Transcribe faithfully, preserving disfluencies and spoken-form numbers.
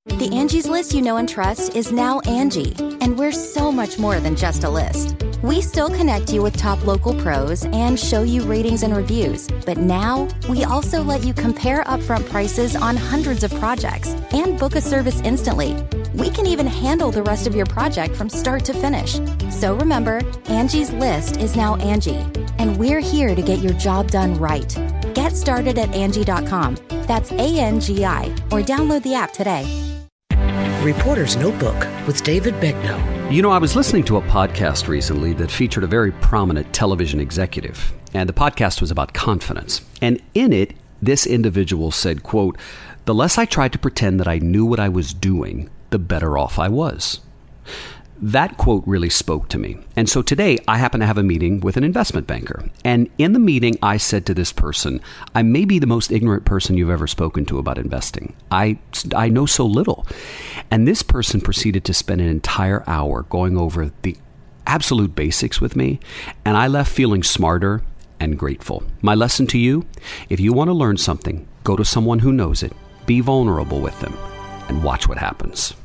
The Angie's List you know and trust is now Angie, and we're so much more than just a list. We still connect you with top local pros and show you ratings and reviews, but now we also let you compare upfront prices on hundreds of projects and book a service instantly. We can even handle the rest of your project from start to finish. So remember, Angie's List is now Angie, and we're here to get your job done right. Get started at Angie dot com. That's A N G I, or download the app today. Reporter's Notebook with David Begnaud. You know, I was listening to a podcast recently that featured a very prominent television executive, and the podcast was about confidence. And in it, this individual said, quote, "The less I tried to pretend that I knew what I was doing, the better off I was." That quote really spoke to me. And so today I happen to have a meeting with an investment banker. And in the meeting, I said to this person, I may be the most ignorant person you've ever spoken to about investing. I, I know so little. And this person proceeded to spend an entire hour going over the absolute basics with me. And I left feeling smarter and grateful. My lesson to you, if you want to learn something, go to someone who knows it, be vulnerable with them, and watch what happens.